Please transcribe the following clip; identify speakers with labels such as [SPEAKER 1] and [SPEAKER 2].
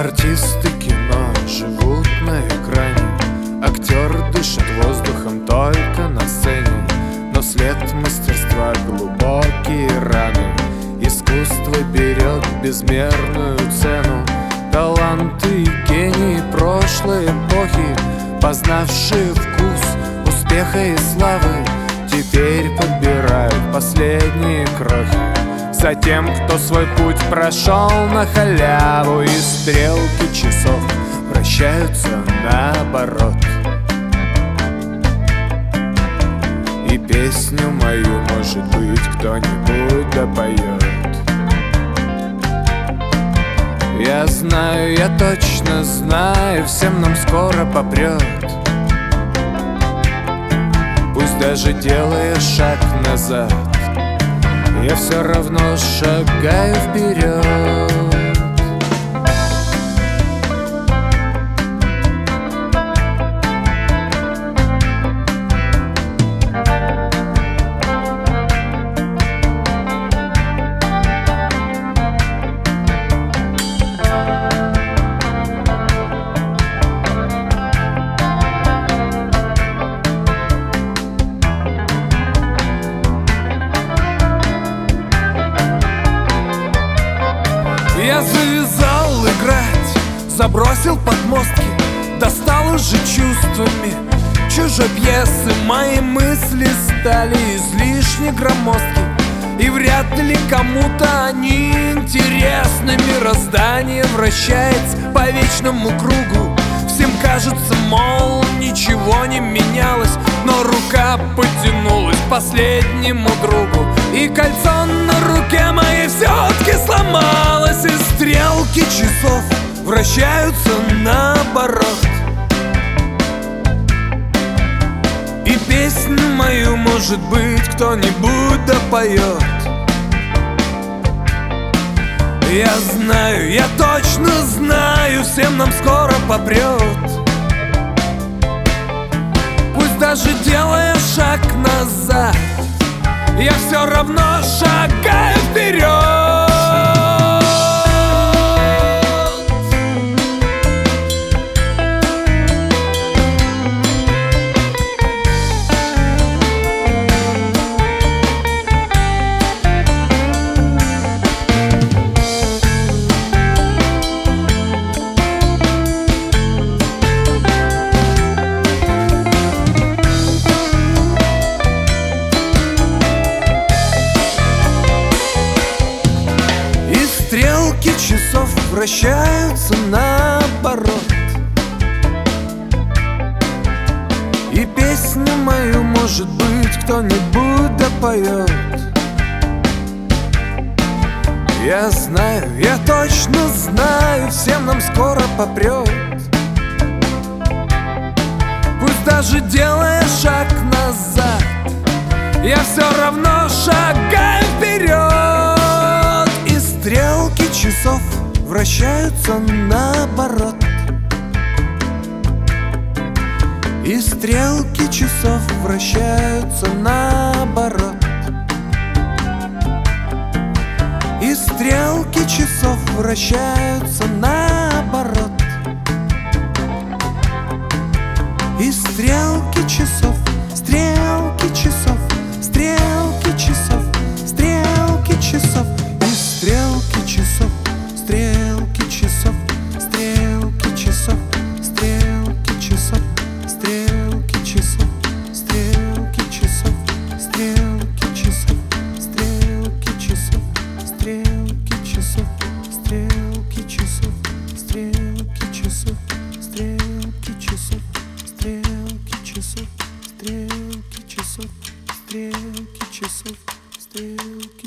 [SPEAKER 1] Артисты кино живут на экране, актер дышит воздухом только на сцене. Но след мастерства — глубокие раны. Искусство берет безмерную цену. Таланты и гении прошлой эпохи, познавшие вкус успеха и славы, теперь подбирают последние крохи за тем, кто свой путь прошел на халяву. И стрелки часов вращаются наоборот, и песню мою, может быть, кто-нибудь допоет. Я знаю, я точно знаю, всем нам скоро попрет. Пусть даже делая шаг назад, я все равно шагаю вперед.
[SPEAKER 2] Я завязал играть, забросил подмостки, достал уже чувствами чужой пьесы. Мои мысли стали излишне громоздки, и вряд ли кому-то они интересны. Мироздание вращается по вечному кругу. Всем кажется, мол, ничего не менялось, но рука потянулась к последнему другу, и кольцо на руке моей все-таки сломалось. И стрелки часов вращаются наоборот, и песню мою, может быть, кто-нибудь допоет. Я знаю, я точно знаю, всем нам скоро попрет. Пусть даже делая шаг назад, я все равно шагаю вперед. Стрелки часов вращаются наоборот, и песню мою, может быть, кто-нибудь допоет. Я знаю, я точно знаю, всем нам скоро попрет. Пусть даже делая шаг назад, я все равно шагаю вперед. Стрелки часов вращаются наоборот, и стрелки часов вращаются наоборот, и стрелки часов вращаются наоборот, и стрелки часов, стрелки часов, стрелки часов, стрелки часов. Стрелки часов, стрелки часов, стрелки часов, стрелки часов, стрелки часов, стрелки часов, стрелки часов, стрелки часов, стрелки часов, стрелки часов, стрелки часов, стрелки часов, стрелки часов, стрелки часов, стрелки часов, стрелки.